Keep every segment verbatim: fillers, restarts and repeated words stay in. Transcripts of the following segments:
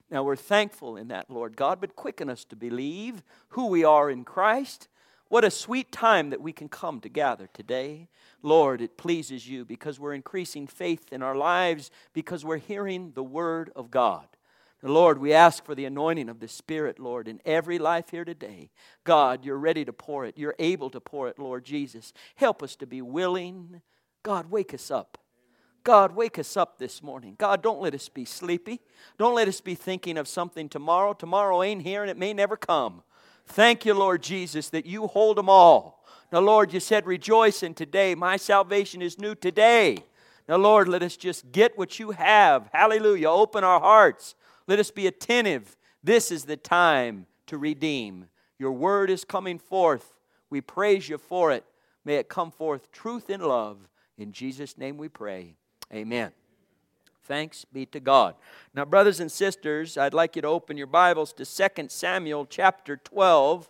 Now we're thankful in that, Lord God, but quicken us to believe who we are in Christ. What a sweet time that we can come to gather today. Lord, it pleases you because we're increasing faith in our lives, because we're hearing the Word of God. And Lord, we ask for the anointing of the Spirit, Lord, in every life here today. God, you're ready to pour it. You're able to pour it, Lord Jesus. Help us to be willing. God, wake us up. God, wake us up this morning. God, don't let us be sleepy. Don't let us be thinking of something tomorrow. Tomorrow ain't here and it may never come. Thank you, Lord Jesus, that you hold them all. Now, Lord, you said rejoice in today. My salvation is new today. Now, Lord, let us just get what you have. Hallelujah. Open our hearts. Let us be attentive. This is the time to redeem. Your word is coming forth. We praise you for it. May it come forth truth and love. In Jesus' name we pray. Amen. Thanks be to God. Now, brothers and sisters, I'd like you to open your Bibles to Second Samuel chapter twelve.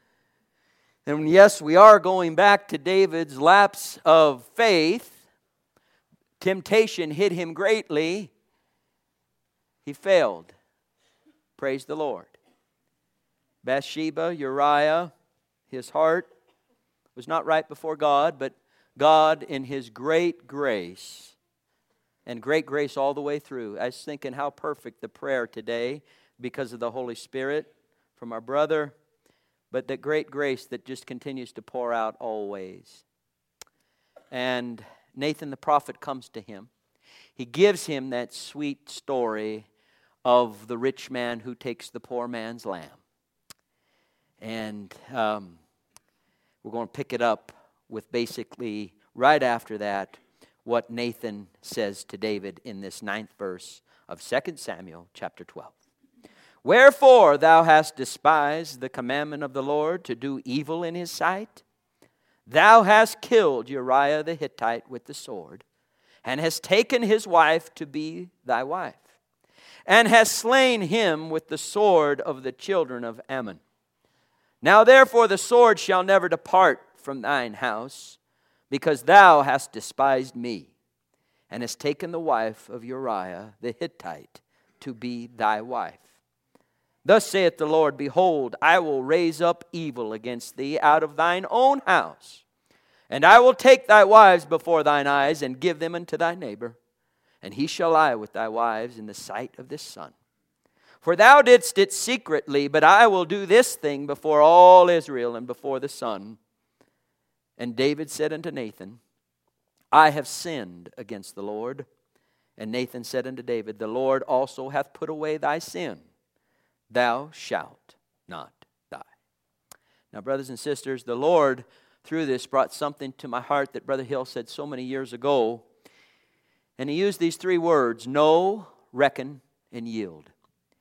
And yes, we are going back to David's lapse of faith. Temptation hit him greatly. He failed. Praise the Lord. Bathsheba, Uriah, his heart was not right before God, but God in His great grace, and great grace all the way through. I was thinking how perfect the prayer today because of the Holy Spirit from our brother, but that great grace that just continues to pour out always. And Nathan the prophet comes to him. He gives him that sweet story of the rich man who takes the poor man's lamb. And um, we're going to pick it up with basically right after that what Nathan says to David in this ninth verse of Second Samuel chapter twelve. Wherefore thou hast despised the commandment of the Lord to do evil in His sight? Thou hast killed Uriah the Hittite with the sword, and hast taken his wife to be thy wife, and hast slain him with the sword of the children of Ammon. Now therefore the sword shall never depart from thine house, because thou hast despised me, and hast taken the wife of Uriah the Hittite to be thy wife. Thus saith the Lord, Behold, I will raise up evil against thee out of thine own house, and I will take thy wives before thine eyes, and give them unto thy neighbor, and he shall lie with thy wives in the sight of this sun. For thou didst it secretly, but I will do this thing before all Israel and before the sun. And David said unto Nathan, I have sinned against the Lord. And Nathan said unto David, The Lord also hath put away thy sin. Thou shalt not die. Now, brothers and sisters, the Lord, through this, brought something to my heart that Brother Hill said so many years ago. And he used these three words, know, reckon, and yield.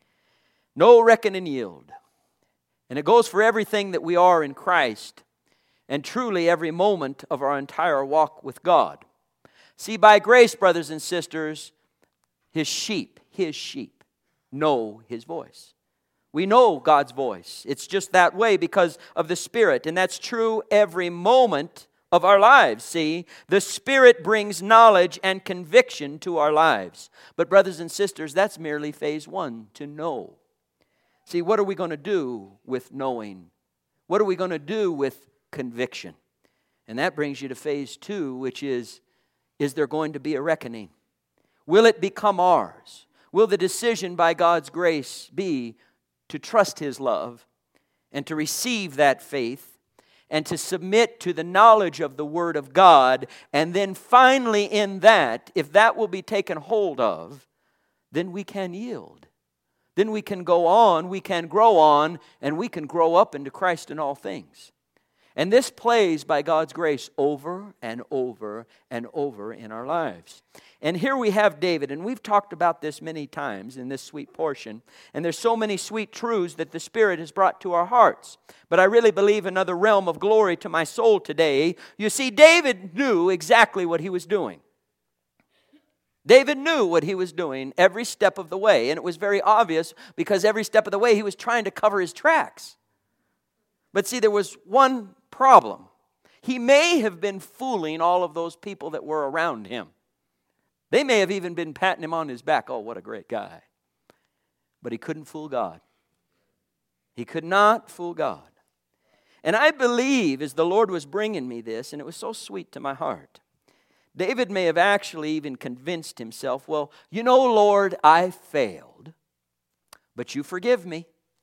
Know, reckon, and yield. And it goes for everything that we are in Christ, and truly every moment of our entire walk with God. See, by grace, brothers and sisters, His sheep, His sheep, know His voice. We know God's voice. It's just that way because of the Spirit. And that's true every moment of our lives. See, the Spirit brings knowledge and conviction to our lives. But brothers and sisters, that's merely phase one, to know. See, what are we going to do with knowing? What are we going to do with conviction? And that brings you to phase two, which is, is there going to be a reckoning? Will it become ours? Will the decision by God's grace be to trust His love and to receive that faith and to submit to the knowledge of the Word of God, and then finally in that, if that will be taken hold of, then we can yield. Then we can go on, we can grow on, and we can grow up into Christ in all things. And this plays by God's grace over and over and over in our lives. And here we have David, and we've talked about this many times in this sweet portion. And there's so many sweet truths that the Spirit has brought to our hearts. But I really believe another realm of glory to my soul today. You see, David knew exactly what he was doing. David knew what he was doing every step of the way. And it was very obvious because every step of the way he was trying to cover his tracks. But see, there was one problem. He may have been fooling all of those people that were around him. They may have even been patting him on his back. Oh, what a great guy. But he couldn't fool God. He could not fool God. And I believe as the Lord was bringing me this, and it was so sweet to my heart, David may have actually even convinced himself, well, you know, Lord, I failed, but you forgive me.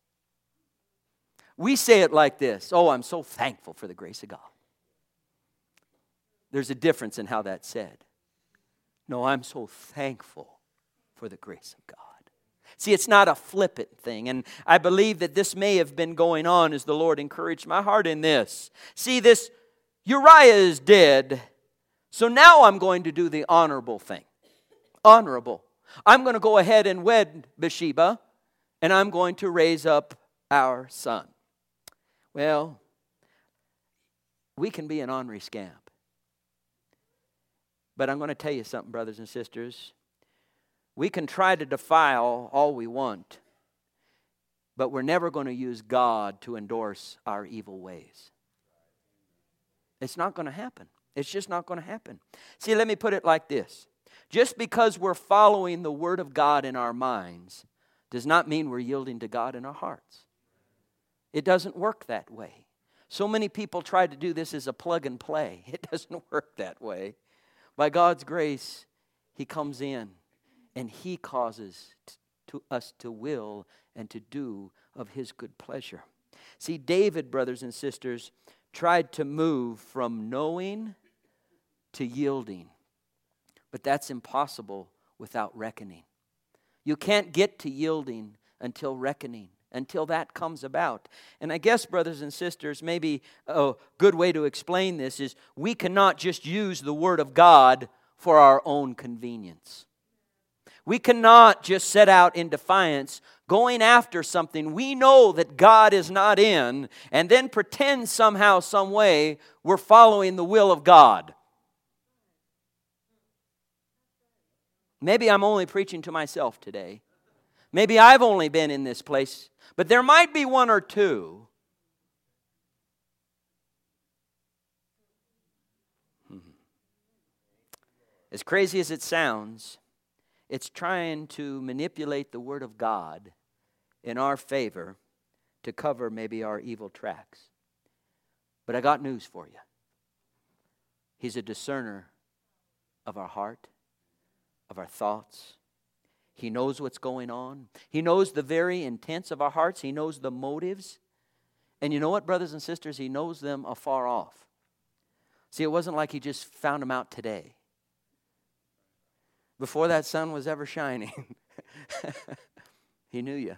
We say it like this, oh, I'm so thankful for the grace of God. There's a difference in how that's said. No, I'm so thankful for the grace of God. See, it's not a flippant thing, and I believe that this may have been going on as the Lord encouraged my heart in this. See, this Uriah is dead, so now I'm going to do the honorable thing. Honorable. I'm going to go ahead and wed Bathsheba, and I'm going to raise up our son. Well, we can be an ornery scamp. But I'm going to tell you something, brothers and sisters. We can try to defile all we want, but we're never going to use God to endorse our evil ways. It's not going to happen. It's just not going to happen. See, let me put it like this. Just because we're following the Word of God in our minds does not mean we're yielding to God in our hearts. It doesn't work that way. So many people try to do this as a plug and play. It doesn't work that way. By God's grace, He comes in and He causes to us to will and to do of His good pleasure. See, David, brothers and sisters, tried to move from knowing to yielding. But that's impossible without reckoning. You can't get to yielding until reckoning, until that comes about. And I guess, brothers and sisters, maybe a good way to explain this is we cannot just use the Word of God for our own convenience. We cannot just set out in defiance, going after something we know that God is not in, and then pretend somehow, some way, we're following the will of God. Maybe I'm only preaching to myself today. Maybe I've only been in this place, but there might be one or two. As crazy as it sounds, it's trying to manipulate the Word of God in our favor to cover maybe our evil tracks. But I got news for you. He's a discerner of our heart, of our thoughts. He knows what's going on. He knows the very intents of our hearts. He knows the motives. And you know what, brothers and sisters? He knows them afar off. See, it wasn't like He just found them out today, before that sun was ever shining. He knew you.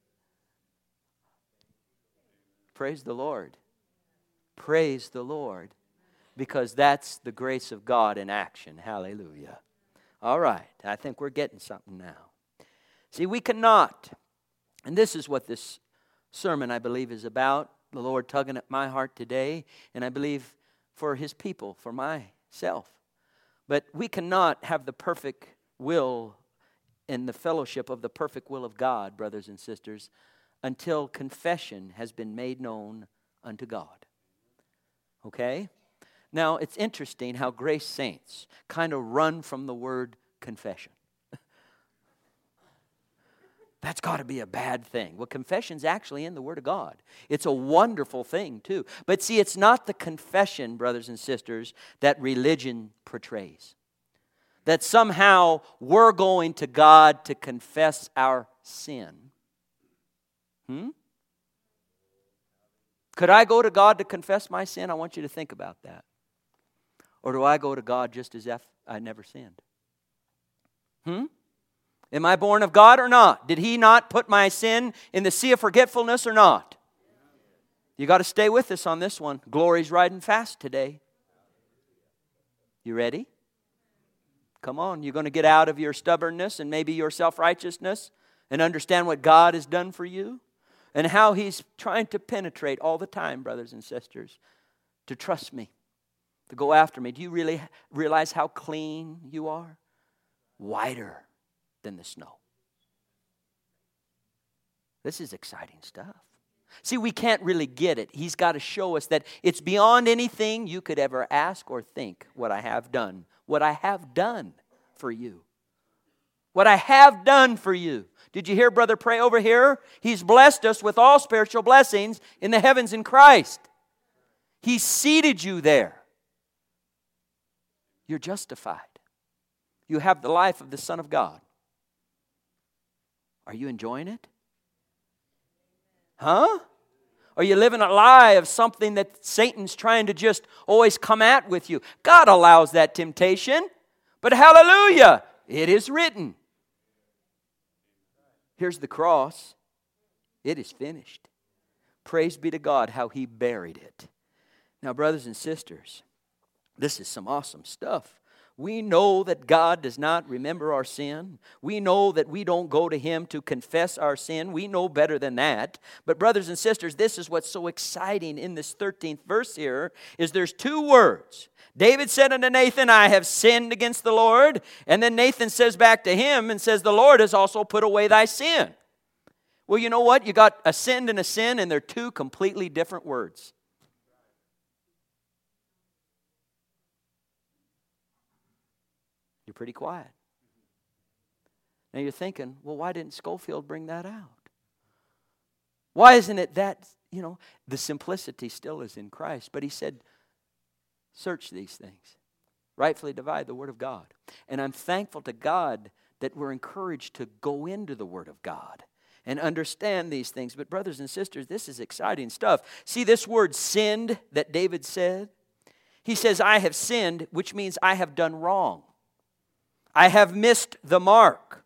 Praise the Lord. Praise the Lord. Because that's the grace of God in action. Hallelujah. All right. I think we're getting something now. See, we cannot, and this is what this sermon, I believe, is about. The Lord tugging at my heart today, and I believe for His people, for myself. But we cannot have the perfect will and the fellowship of the perfect will of God, brothers and sisters, until confession has been made known unto God. Okay? Now, it's interesting how grace saints kind of run from the word confession. That's got to be a bad thing. Well, confession's actually in the Word of God. It's a wonderful thing, too. But see, it's not the confession, brothers and sisters, that religion portrays. That somehow we're going to God to confess our sin. Hmm? Could I go to God to confess my sin? I want you to think about that. Or do I go to God just as if I never sinned? Hmm? Am I born of God or not? Did He not put my sin in the sea of forgetfulness or not? You got to stay with us on this one. Glory's riding fast today. You ready? Come on. You're going to get out of your stubbornness and maybe your self-righteousness and understand what God has done for you and how He's trying to penetrate all the time, brothers and sisters, to trust me, to go after me. Do you really realize how clean you are? Whiter than the snow. This is exciting stuff. See, we can't really get it. He's got to show us that it's beyond anything you could ever ask or think what I have done. What I have done for you. what I have done for you. Did you hear brother pray over here? He's blessed us with all spiritual blessings in the heavens in Christ. He seated you there. You're justified. You have the life of the Son of God. Are you enjoying it? Huh? Are you living a lie of something that Satan's trying to just always come at with you? God allows that temptation. But hallelujah, it is written. Here's the cross. It is finished. Praise be to God how He buried it. Now, brothers and sisters, this is some awesome stuff. We know that God does not remember our sin. We know that we don't go to Him to confess our sin. We know better than that. But brothers and sisters, this is what's so exciting in this thirteenth verse here, is there's two words. David said unto Nathan, I have sinned against the Lord. And then Nathan says back to him and says, the Lord has also put away thy sin. Well, you know what? You got a sinned and a sin, and they're two completely different words. You're pretty quiet. Now you're thinking, well, why didn't Schofield bring that out? Why isn't it that, you know, the simplicity still is in Christ. But he said, search these things. Rightfully divide the Word of God. And I'm thankful to God that we're encouraged to go into the Word of God and understand these things. But brothers and sisters, this is exciting stuff. See this word sinned that David said? He says, I have sinned, which means I have done wrong. I have missed the mark.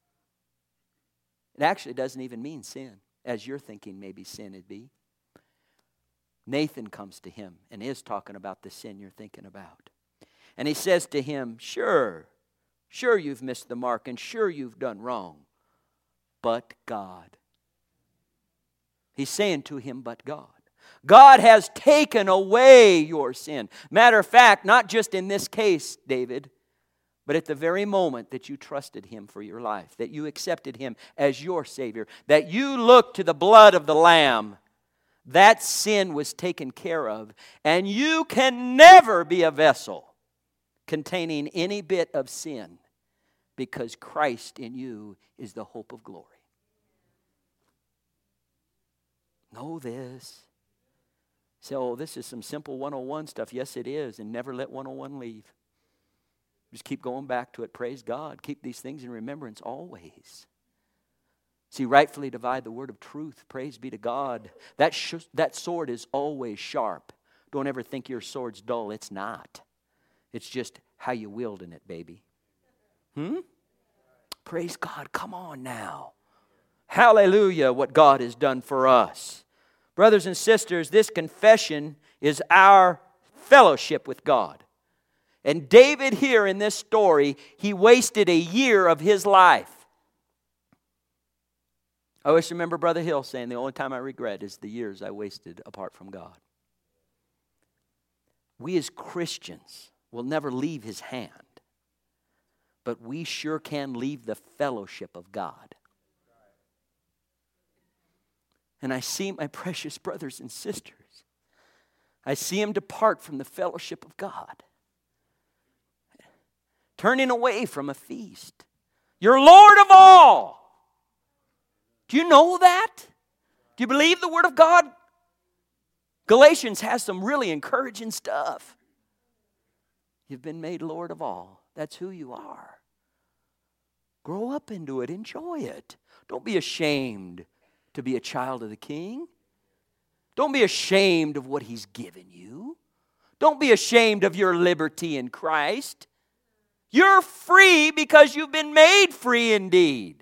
It actually doesn't even mean sin, as you're thinking maybe sin would be. Nathan comes to him and is talking about the sin you're thinking about. And he says to him, sure, sure you've missed the mark and sure you've done wrong, but God. He's saying to him, but God. God has taken away your sin. Matter of fact, not just in this case, David, but at the very moment that you trusted Him for your life, that you accepted Him as your Savior, that you looked to the blood of the Lamb, that sin was taken care of. And you can never be a vessel containing any bit of sin, because Christ in you is the hope of glory. Know this. So, oh, this is some simple one oh one stuff. Yes, it is. And never let one oh one leave. Just keep going back to it. Praise God. Keep these things in remembrance always. See, rightfully divide the word of truth. Praise be to God. That, sh- that sword is always sharp. Don't ever think your sword's dull. It's not. It's just how you wielding it, baby. Hmm? Praise God. Come on now. Hallelujah, what God has done for us. Brothers and sisters, this confession is our fellowship with God. And David here in this story, he wasted a year of his life. I always remember Brother Hill saying, the only time I regret is the years I wasted apart from God. We as Christians will never leave His hand, but we sure can leave the fellowship of God. And I see my precious brothers and sisters, I see them depart from the fellowship of God, turning away from a feast. You're Lord of all. Do you know that? Do you believe the Word of God? Galatians has some really encouraging stuff. You've been made Lord of all. That's who you are. Grow up into it. Enjoy it. Don't be ashamed to be a child of the King. Don't be ashamed of what He's given you. Don't be ashamed of your liberty in Christ. You're free because you've been made free indeed.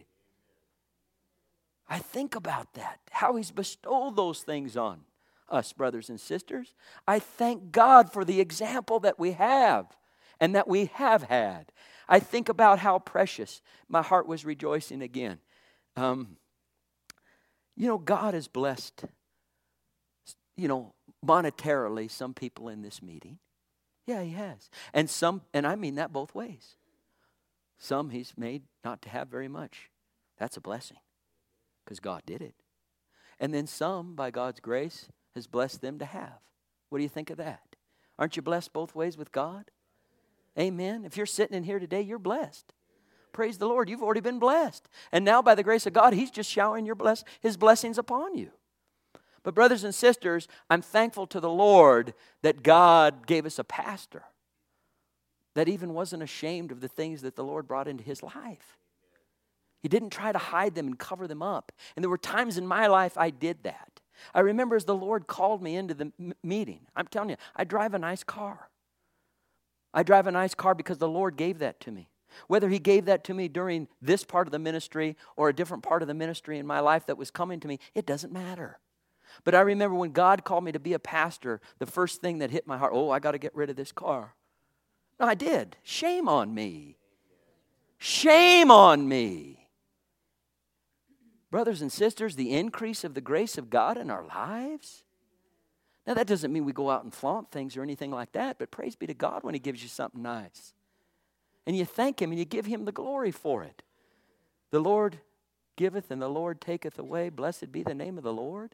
I think about that, how He's bestowed those things on us, brothers and sisters. I thank God for the example that we have and that we have had. I think about how precious. My heart was rejoicing again. Um, you know, God has blessed, you know, monetarily some people in this meeting. Yeah, He has. And some, and I mean that both ways. Some He's made not to have very much. That's a blessing, because God did it. And then some, by God's grace, has blessed them to have. What do you think of that? Aren't you blessed both ways with God? Amen. If you're sitting in here today, you're blessed. praise the Lord, you've already been blessed. And now by the grace of God, He's just showering your bless, His blessings upon you. But brothers and sisters, I'm thankful to the Lord that God gave us a pastor that even wasn't ashamed of the things that the Lord brought into his life. He didn't try to hide them and cover them up. And there were times in my life I did that. I remember as the Lord called me into the m- meeting. I'm telling you, I drive a nice car. I drive a nice car because the Lord gave that to me. Whether He gave that to me during this part of the ministry or a different part of the ministry in my life that was coming to me, it doesn't matter. But I remember when God called me to be a pastor, the first thing that hit my heart, oh, I got to get rid of this car. No, I did. Shame on me. Shame on me. Brothers and sisters, the increase of the grace of God in our lives. Now, that doesn't mean we go out and flaunt things or anything like that, but praise be to God when He gives you something nice. And you thank Him and you give Him the glory for it. The Lord giveth and the Lord taketh away. Blessed be the name of the Lord.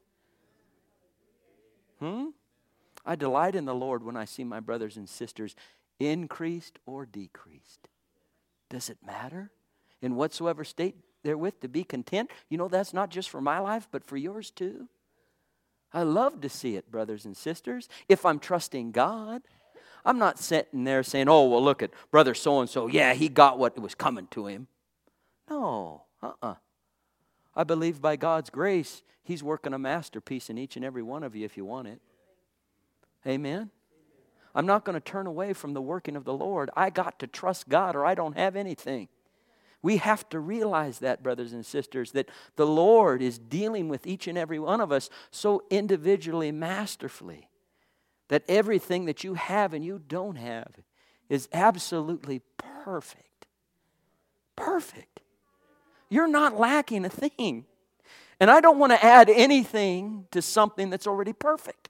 Hmm? I delight in the Lord when I see my brothers and sisters increased or decreased. Does it matter? In whatsoever state therewith to be content. You know, that's not just for my life, but for yours too. I love to see it, brothers and sisters, if I'm trusting God. I'm not sitting there saying, oh, well, look at brother so-and-so. Yeah, he got what was coming to him. No, uh-uh. I believe by God's grace, He's working a masterpiece in each and every one of you if you want it. Amen? I'm not going to turn away from the working of the Lord. I got to trust God or I don't have anything. We have to realize that, brothers and sisters, that the Lord is dealing with each and every one of us so individually, masterfully, that everything that you have and you don't have is absolutely perfect. Perfect. You're not lacking a thing. And I don't want to add anything to something that's already perfect.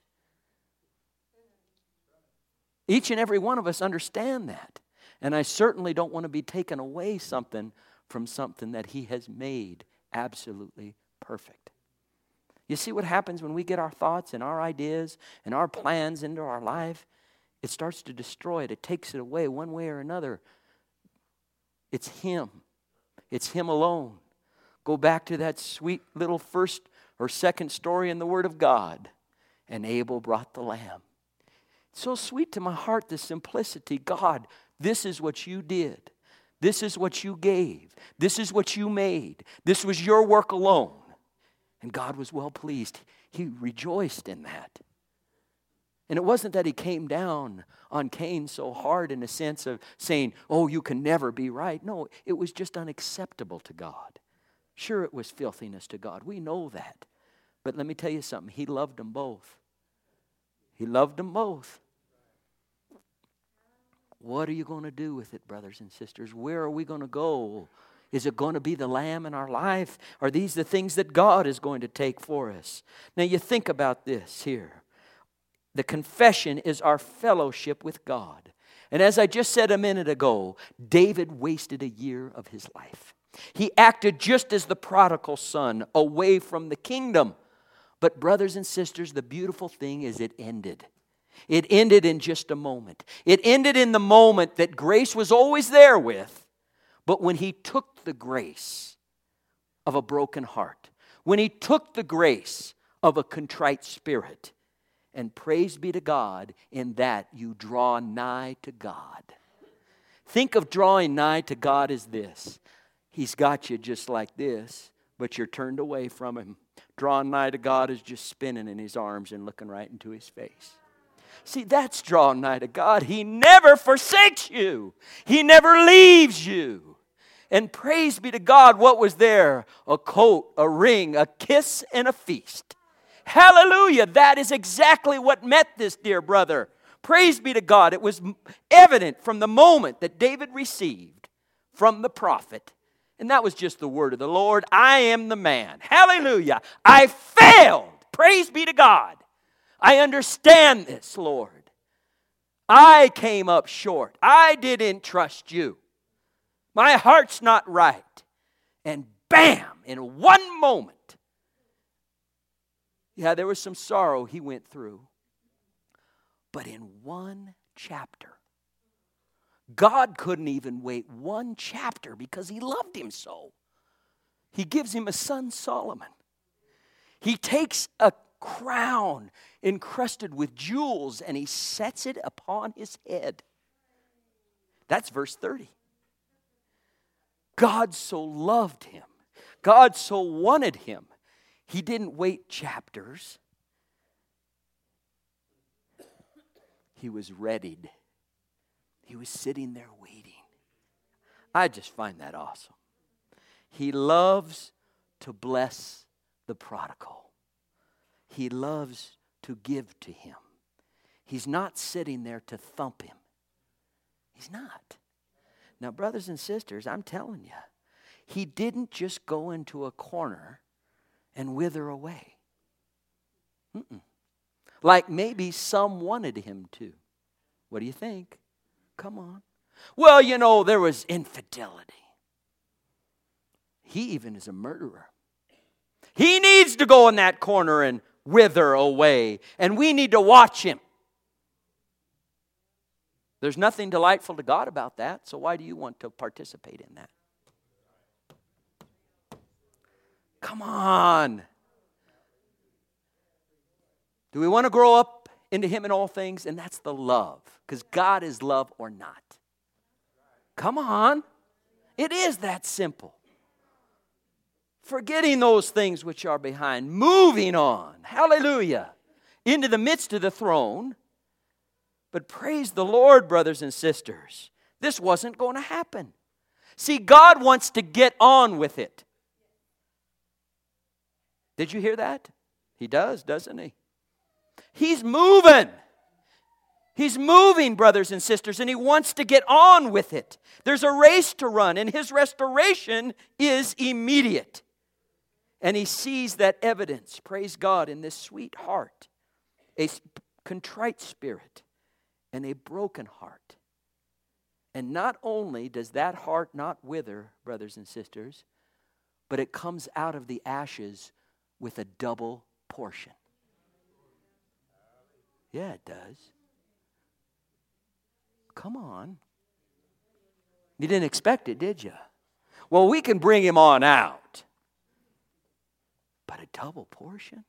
Each and every one of us understand that. And I certainly don't want to be taking away something from something that He has made absolutely perfect. You see what happens when we get our thoughts and our ideas and our plans into our life? It starts to destroy it. It takes it away one way or another. It's Him. It's Him alone. Go back to that sweet little first or second story in the Word of God. And Abel brought the lamb. It's so sweet to my heart, the simplicity. God, this is what you did. This is what you gave. This is what you made. This was your work alone. And God was well pleased. He rejoiced in that. And it wasn't that He came down on Cain so hard in the sense of saying, oh, you can never be right. No, it was just unacceptable to God. Sure, it was filthiness to God. We know that. But let me tell you something. He loved them both. He loved them both. What are you going to do with it, brothers and sisters? Where are we going to go? Is it going to be the lamb in our life? Are these the things that God is going to take for us? Now you think about this here. The confession is our fellowship with God. And as I just said a minute ago, David wasted a year of his life. He acted just as the prodigal son, away from the kingdom. But brothers and sisters, the beautiful thing is it ended. It ended in just a moment. It ended in the moment that grace was always there with, but when he took the grace of a broken heart, when he took the grace of a contrite spirit, and praise be to God, in that you draw nigh to God. Think of drawing nigh to God as this. He's got you just like this, but you're turned away from Him. Drawing nigh to God is just spinning in His arms and looking right into His face. See, that's drawing nigh to God. He never forsakes you. He never leaves you. And praise be to God, what was there? A coat, a ring, a kiss, and a feast. Hallelujah. That is exactly what met this dear brother. Praise be to God. It was evident from the moment that David received from the prophet. And that was just the word of the Lord. I am the man. Hallelujah. I failed. Praise be to God. I understand this, Lord. I came up short. I didn't trust you. My heart's not right. And bam, in one moment. Yeah, there was some sorrow he went through. But in one chapter, God couldn't even wait one chapter because he loved him so. He gives him a son, Solomon. He takes a crown encrusted with jewels and he sets it upon his head. That's verse thirty. God so loved him. God so wanted him. He didn't wait chapters. He was readied. He was sitting there waiting. I just find that awesome. He loves to bless the prodigal. He loves to give to him. He's not sitting there to thump him. He's not. Now, brothers and sisters, I'm telling you, he didn't just go into a corner and wither away. Mm-mm. Like maybe some wanted him to. What do you think? Come on. Well, you know, there was infidelity. He even is a murderer. He needs to go in that corner and wither away. And we need to watch him. There's nothing delightful to God about that. So why do you want to participate in that? Come on. Do we want to grow up into him in all things? And that's the love. Because God is love or not. Come on. It is that simple. Forgetting those things which are behind. Moving on. Hallelujah. Into the midst of the throne. But praise the Lord, brothers and sisters. This wasn't going to happen. See, God wants to get on with it. Did you hear that? He does, doesn't he? He's moving. He's moving, brothers and sisters, and he wants to get on with it. There's a race to run, and his restoration is immediate. And he sees that evidence, praise God, in this sweet heart, a contrite spirit, and a broken heart. And not only does that heart not wither, brothers and sisters, but it comes out of the ashes with a double portion. Yeah, it does. Come on. You didn't expect it, did you? Well, we can bring him on out. But a double portion?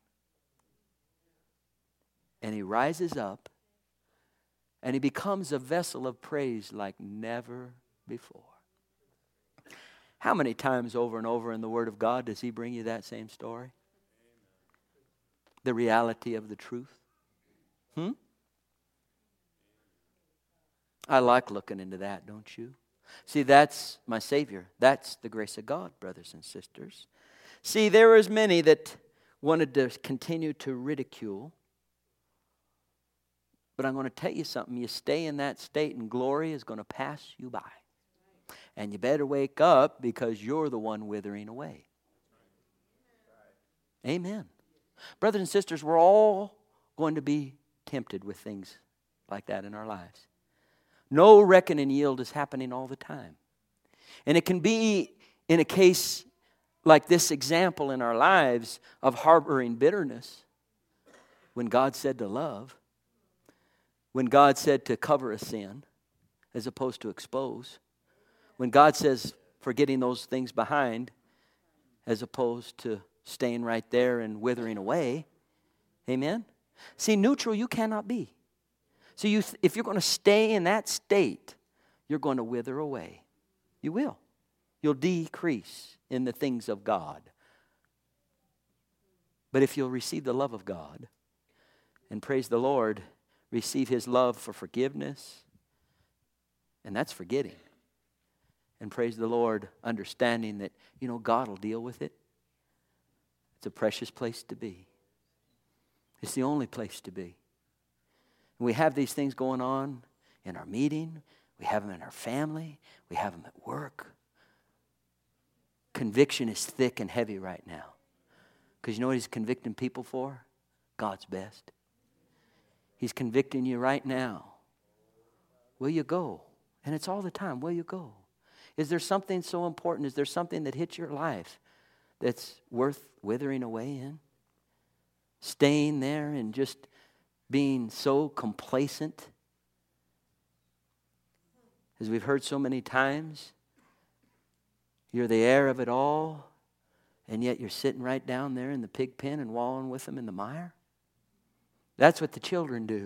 And he rises up and he becomes a vessel of praise like never before. How many times over and over in the Word of God does he bring you that same story? The reality of the truth. Hmm? I like looking into that, don't you? See, that's my Savior. That's the grace of God, brothers and sisters. See, there was many that wanted to continue to ridicule. But I'm going to tell you something. You stay in that state and glory is going to pass you by. And you better wake up because you're the one withering away. Amen. Brothers and sisters, we're all going to be tempted with things like that in our lives. No reckon and yield is happening all the time. And it can be in a case like this example in our lives of harboring bitterness when God said to love, when God said to cover a sin as opposed to expose, when God says forgetting those things behind as opposed to staying right there and withering away. Amen? See, neutral you cannot be. So you, if you're going to stay in that state, you're going to wither away. You will. You'll decrease in the things of God. But if you'll receive the love of God, and praise the Lord, receive his love for forgiveness, and that's forgetting. And praise the Lord, understanding that, you know, God will deal with it. It's a precious place to be. It's the only place to be. And we have these things going on in our meeting. We have them in our family. We have them at work. Conviction is thick and heavy right now. Because you know what he's convicting people for? God's best. He's convicting you right now. Will you go? And it's all the time. Will you go? Is there something so important? Is there something that hits your life that's worth withering away in? Staying there and just being so complacent? As we've heard so many times, you're the heir of it all, and yet you're sitting right down there in the pig pen and wallowing with them in the mire. That's what the children do.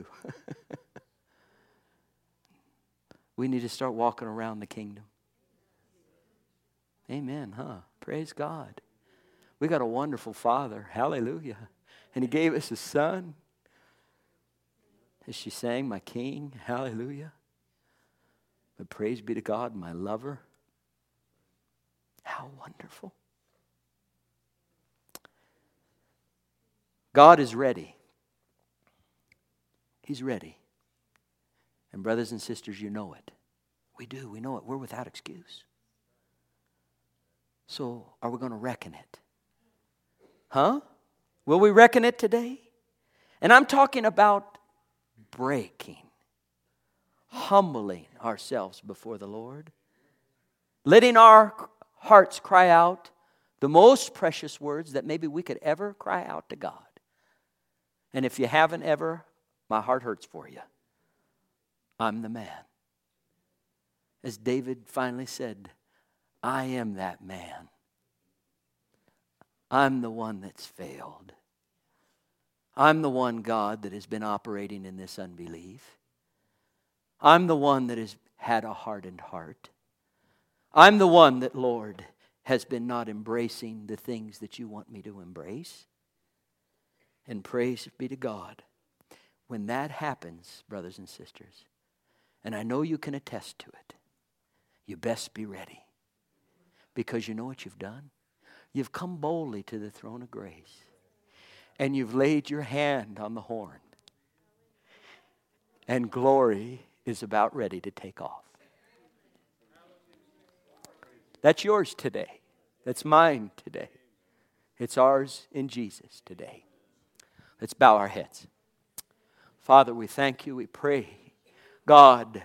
We need to start walking around the kingdom. Amen, huh? Praise God. We got a wonderful Father. Hallelujah. And He gave us a Son. As she sang, my King. Hallelujah. But praise be to God, my lover. How wonderful. God is ready. He's ready. And brothers and sisters, you know it. We do. We know it. We're without excuse. So are we going to reckon it? Huh? Will we reckon it today? And I'm talking about breaking, humbling ourselves before the Lord, letting our hearts cry out the most precious words that maybe we could ever cry out to God. And if you haven't ever, my heart hurts for you. I'm the man. As David finally said, I am that man. I'm the one that's failed. I'm the one, God, that has been operating in this unbelief. I'm the one that has had a hardened heart. I'm the one that, Lord, has been not embracing the things that you want me to embrace. And praise be to God. When that happens, brothers and sisters, and I know you can attest to it, you best be ready. Because you know what you've done? You've come boldly to the throne of grace. And you've laid your hand on the horn. And glory is about ready to take off. That's yours today. That's mine today. It's ours in Jesus today. Let's bow our heads. Father, we thank you. We pray, God,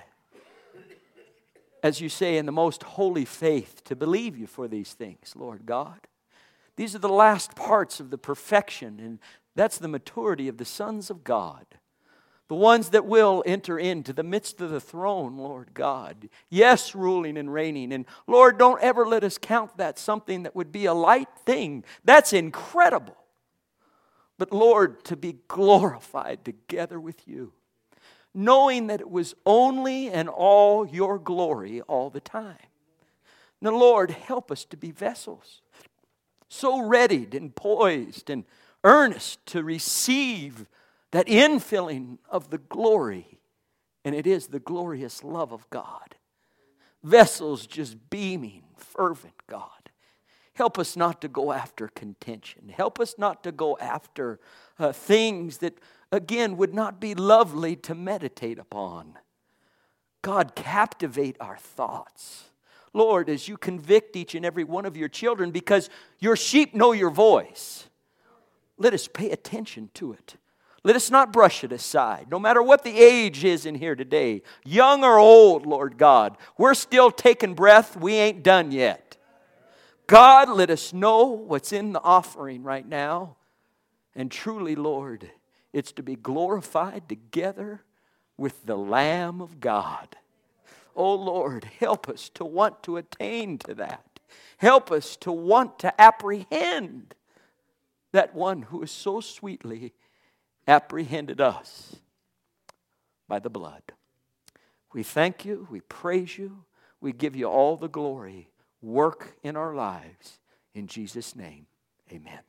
as you say, in the most holy faith, to believe you for these things, Lord God. These are the last parts of the perfection, and that's the maturity of the sons of God. The ones that will enter into the midst of the throne, Lord God. Yes, ruling and reigning. And Lord, don't ever let us count that something that would be a light thing. That's incredible. But Lord, to be glorified together with you, knowing that it was only and all your glory all the time. Now, Lord, help us to be vessels, so readied and poised and earnest to receive that infilling of the glory. And it is the glorious love of God. Vessels just beaming, fervent, God. Help us not to go after contention. Help us not to go after uh, things that, again, would not be lovely to meditate upon. God, captivate our thoughts. Lord, as you convict each and every one of your children, because your sheep know your voice, let us pay attention to it. Let us not brush it aside. No matter what the age is in here today, young or old, Lord God, we're still taking breath. We ain't done yet. God, let us know what's in the offering right now. And truly, Lord, it's to be glorified together with the Lamb of God. Oh, Lord, help us to want to attain to that. Help us to want to apprehend that one who is so sweetly apprehended us by the blood. We thank you. We praise you. We give you all the glory. Work in our lives. In Jesus' name, amen.